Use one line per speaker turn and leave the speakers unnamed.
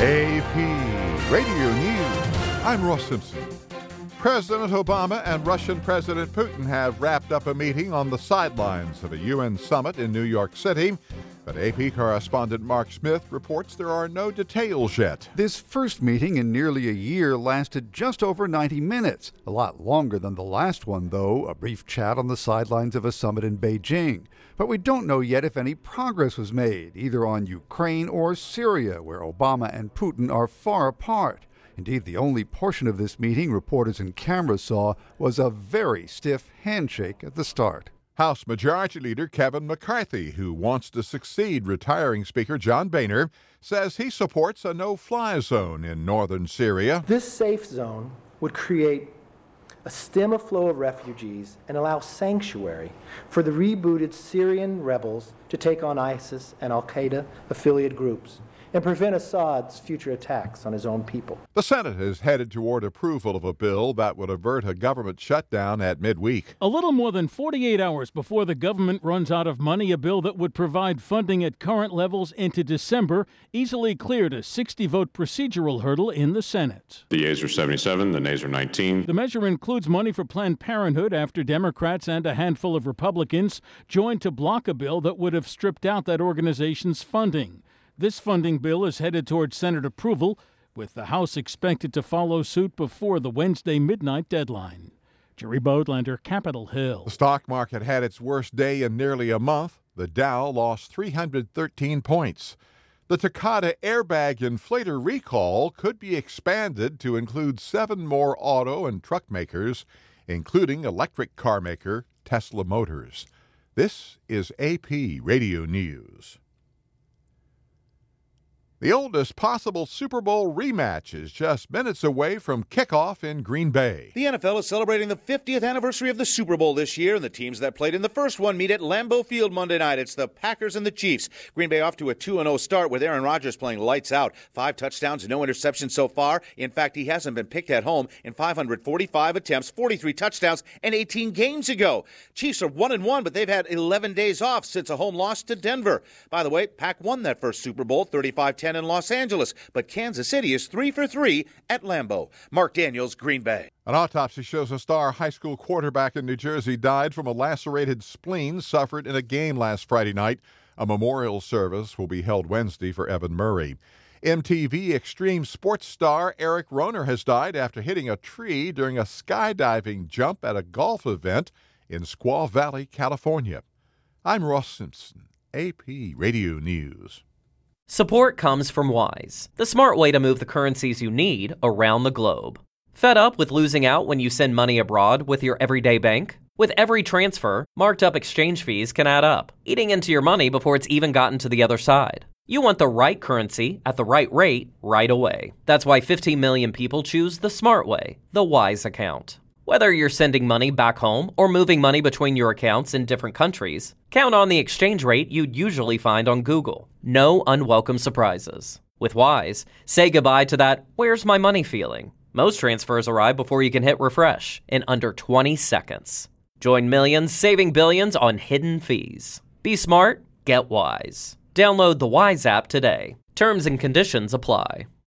AP Radio News. I'm Ross Simpson. President Obama and Russian President Putin have wrapped up a meeting on the sidelines of a UN summit in New York City. But AP correspondent Mark Smith reports there are no details yet.
This first meeting in nearly a year lasted just over 90 minutes. A lot longer than the last one, though, a brief chat on the sidelines of a summit in Beijing. But we don't know yet if any progress was made, either on Ukraine or Syria, where Obama and Putin are far apart. Indeed, the only portion of this meeting reporters and cameras saw was a very stiff handshake at the start.
House Majority Leader Kevin McCarthy, who wants to succeed retiring Speaker John Boehner, says he supports a no-fly zone in northern Syria.
This safe zone would create a stem of flow of refugees and allow sanctuary for the rebooted Syrian rebels to take on ISIS and al-Qaeda affiliate groups and prevent Assad's future attacks on his own people.
The Senate is headed toward approval of a bill that would avert a government shutdown at midweek.
A little more than 48 hours before the government runs out of money, a bill that would provide funding at current levels into December easily cleared a 60-vote procedural hurdle in the Senate.
The yeas are 77, the nays are 19.
The measure includes money for Planned Parenthood after Democrats and a handful of Republicans joined to block a bill that would have stripped out that organization's funding. This funding bill is headed toward Senate approval, with the House expected to follow suit before the Wednesday midnight deadline. Jerry Bodlander, Capitol Hill.
The stock market had its worst day in nearly a month. The Dow lost 313 points. The Takata airbag inflator recall could be expanded to include 7 more auto and truck makers, including electric car maker Tesla Motors. This is AP Radio News. The oldest possible Super Bowl rematch is just minutes away from kickoff in Green Bay.
The NFL is celebrating the 50th anniversary of the Super Bowl this year, and the teams that played in the first one meet at Lambeau Field Monday night. It's the Packers and the Chiefs. Green Bay off to a 2-0 start with Aaron Rodgers playing lights out. 5 touchdowns, no interceptions so far. In fact, he hasn't been picked at home in 545 attempts, 43 touchdowns, and 18 games ago. Chiefs are 1-1, but they've had 11 days off since a home loss to Denver. By the way, Pack won that first Super Bowl, 35-10 in Los Angeles, but Kansas City is 3 for 3 at Lambeau. Mark Daniels, Green Bay.
An autopsy shows a star high school quarterback in New Jersey died from a lacerated spleen suffered in a game last Friday night. A memorial service will be held Wednesday for Evan Murray. MTV Extreme Sports star Eric Rohner has died after hitting a tree during a skydiving jump at a golf event in Squaw Valley, California. I'm Ross Simpson, AP Radio News.
Support comes from Wise, the smart way to move the currencies you need around the globe. Fed up with losing out when you send money abroad with your everyday bank? With every transfer, marked up exchange fees can add up, eating into your money before it's even gotten to the other side. You want the right currency at the right rate right away. That's why 15 million people choose the smart way, the Wise account. Whether you're sending money back home or moving money between your accounts in different countries, count on the exchange rate you'd usually find on Google. No unwelcome surprises. With Wise, say goodbye to that "where's my money" feeling. Most transfers arrive before you can hit refresh in under 20 seconds. Join millions saving billions on hidden fees. Be smart, get Wise. Download the Wise app today. Terms and conditions apply.